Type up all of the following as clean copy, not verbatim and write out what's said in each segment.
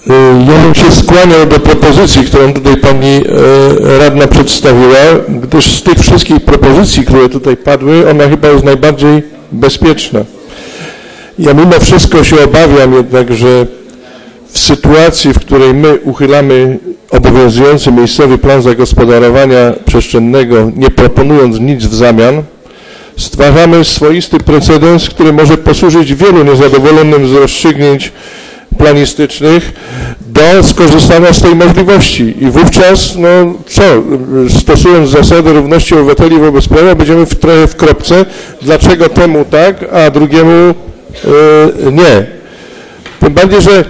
Ja bym się skłaniał do propozycji, którą tutaj pani radna przedstawiła, gdyż z tych wszystkich propozycji, które tutaj padły, ona chyba jest najbardziej bezpieczna. Ja mimo wszystko się obawiam jednak, że w sytuacji, w której my uchylamy obowiązujący miejscowy plan zagospodarowania przestrzennego, nie proponując nic w zamian, stwarzamy swoisty precedens, który może posłużyć wielu niezadowolonym z rozstrzygnięć planistycznych do skorzystania z tej możliwości. I wówczas, no co, stosując zasadę równości obywateli wobec prawa, będziemy trochę w kropce, dlaczego temu tak, a drugiemu nie. Tym bardziej, że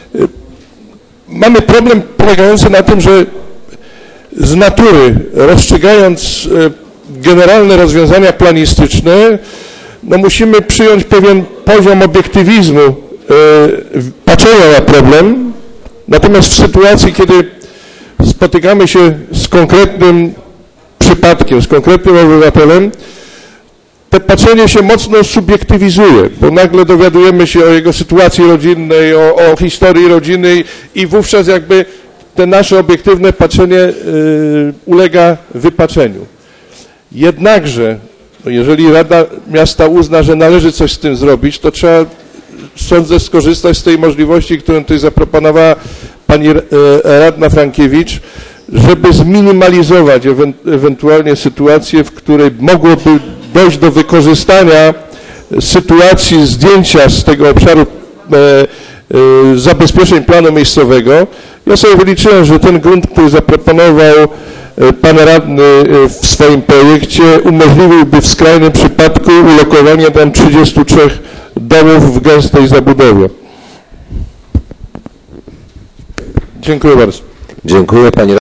mamy problem polegający na tym, że z natury, rozstrzygając generalne rozwiązania planistyczne, no musimy przyjąć pewien poziom obiektywizmu patrzenia na problem, natomiast w sytuacji, kiedy spotykamy się z konkretnym przypadkiem, z konkretnym obywatelem, to patrzenie się mocno subiektywizuje, bo nagle dowiadujemy się o jego sytuacji rodzinnej, o historii rodziny i wówczas jakby te nasze obiektywne patrzenie ulega wypaczeniu. Jednakże, jeżeli Rada Miasta uzna, że należy coś z tym zrobić, to trzeba, sądzę, skorzystać z tej możliwości, którą tutaj zaproponowała pani radna Frankiewicz, żeby zminimalizować ewentualnie sytuację, w której mogłoby dojść do wykorzystania sytuacji zdjęcia z tego obszaru zabezpieczeń planu miejscowego. Ja sobie wyliczyłem, że ten grunt, który zaproponował pan radny w swoim projekcie, umożliwiłby w skrajnym przypadku ulokowanie tam 33 domów w gęstej zabudowie. Dziękuję bardzo. Dziękuję pani.